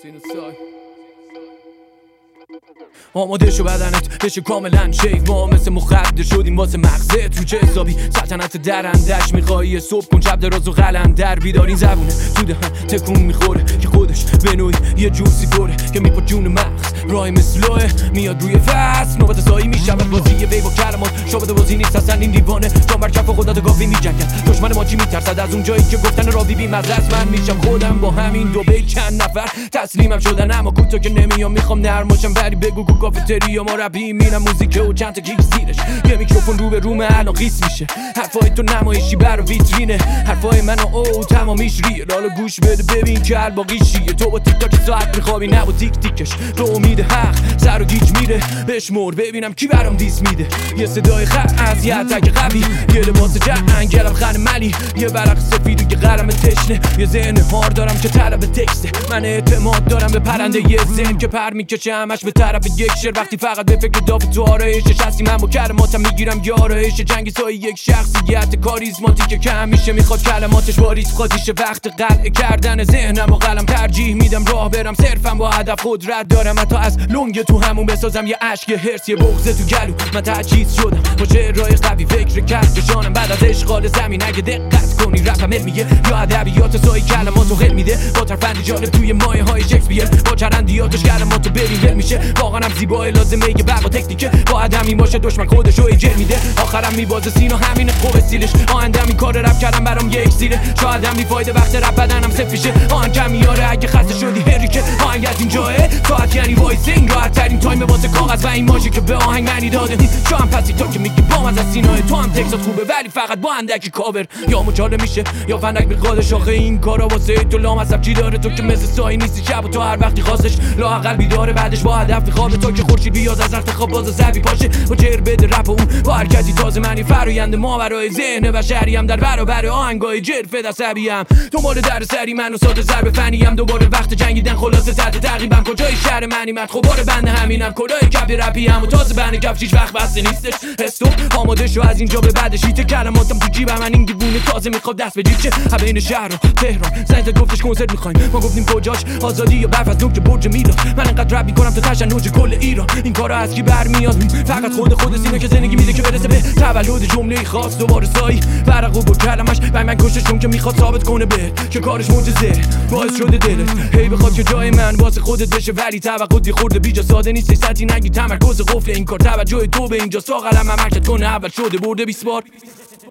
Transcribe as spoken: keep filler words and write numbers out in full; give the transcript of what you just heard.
آماده شو بدنت بشه کاملا شیف. ما مثل مخدر شدیم واسه مغزه تو چه حسابی سلطنت درندش میخوایی صبح کن شب دراز و قلندر بیدارین زبونه تو دهن تکون میخوره که خودش به نوعی یه جوسی دوره که میپا جون مغز رای مثلوه میاد روی فصل نوبت سایی میشه بازی وی با کلمات شابه بازی نیست اصلا این دیوانه جان بر کف خدا گاوی میجنگد دشمن ما چی میترسد از اون جایی که گفتن راوی بی مزه است. من میشم خودم با همین دو بیت چند نفر تسلیمم شدن اما کوتا که نمیام میخوام نرماشم بری بگو کو کافتریا ما ربی میرم موزیک و چند تا گیگ زیرش یه میکروفون رو به روم الان قیس میشه حرفای تو نمایشی بر ویترینه حرفای من او تمامیش ریه حالا گوش بده ببین که الباقی چیه تو با تیک تاک ساعت میخوابی نه با تیک تیکش رو امید حق سر و گیج میره بشمر ببینم کی برام دیس میده یه صدای خط از یه تک قوی یه لباس جنگ گلم خن ملی یه برق سفید و یه قلم تشنه یه ذهن هار دارم که طلب تکسته من اعتماد دارم به پرنده یه ذهن که پر میکشه همش به طرف یک شعر وقتی فقط به فکر داف تو آرایشش هستی من با کلماتم میگیرم یارایش جنگی سای یک شخصیت کاریزماتیک که همیشه میخواد کلماتش باریز خاطیشه وقت قلعه کردن ذهنم با قلم ترجیح میدم راه برم صرفم با هدف قدرت دارم حتی از لنگ تو همون بسازم یه عشق یه هرس یه بغض تو گلو من تجهیز شدم با شعرهای قوی فکر کهکشانم بعد از اشغال زمین اگه دقت کنی رپم علمیه یا ادبیات سای کلماتو خیل میده با ترفند جالب توی مایه های شکسپیر با چرندیاتش کلماتو ببین هل میشه واقعا هم زیبای لازمه یه بقا تکنیکه با آدمی باشه دشمن خودشو ایجل میده آخرم میبازه سینا همین خوب استیلش آهندم این کار رپ کردم برام یک سیره شاید هم بیفایده وقت رپ بدنم سفیشه آهنگ کم میاره اگه خسته شدی هریکه آهنگ از این جاه ساعت یعنی وایسینگ راحت ترین تایم واسه کاغذ و این ماژی که به آهنگ معنی داده شو هم پسی تا که میگی بام از سینای تو هم تکسات خوبه ولی فقط با اندکی کاور یا مچاله میشه یا فندک میخواد شاخه این کارا واسه تو لامصب چی داره تو که مثل سای نیستی شب و تو هر وقتی خواستش لااقل بیداره بعدش با هدف خواب تو که خورشید بیاد از رخت خواب باز زبی پاشه و جر بده رپ اون با حرکتی تازه معنی فرآیند ما برای ذهن بشری هم در برابر آهنگای جرف دستبی هم دنبال در سری منو ساده ضرب فنی هم دوباره وقت جنگیدن خلاصه تحت تعقیبم کجای شهر معنی من خبار بنده همینم کلاه کپ رپی هم و تازه بنده کف هیچ وقت بسته نیستش استوب آماده شو از اینجا به بعدش هیت کلماتم تو جیبم من این دیوونه تازه میخواد دست به جیب چه بین شهر و تهران زنگ گفتش کنسرت میخوایم ما گفتیم کجاش آزادی یا برف از نوک برج میلاد من انقدر رپ میکنم تا تشنج کل ایران این کارا از کی برمیاد فقط خود خود سینا که زندگی میده که برسه به تولد جمله خاص دوباره سایی برق و با کلمش بنگ من کشش چون که میخواد ثابت کنه به که کارش معجزه باعث شده دلت هی بخواد که جای من واسه خودت بشه ولی توقع دی خورده بیجا ساده نیست سطحی نگی تمرکز قفل این کار توجه تو به اینجا ساغلم ممکت کنه اول شده برده بیست بار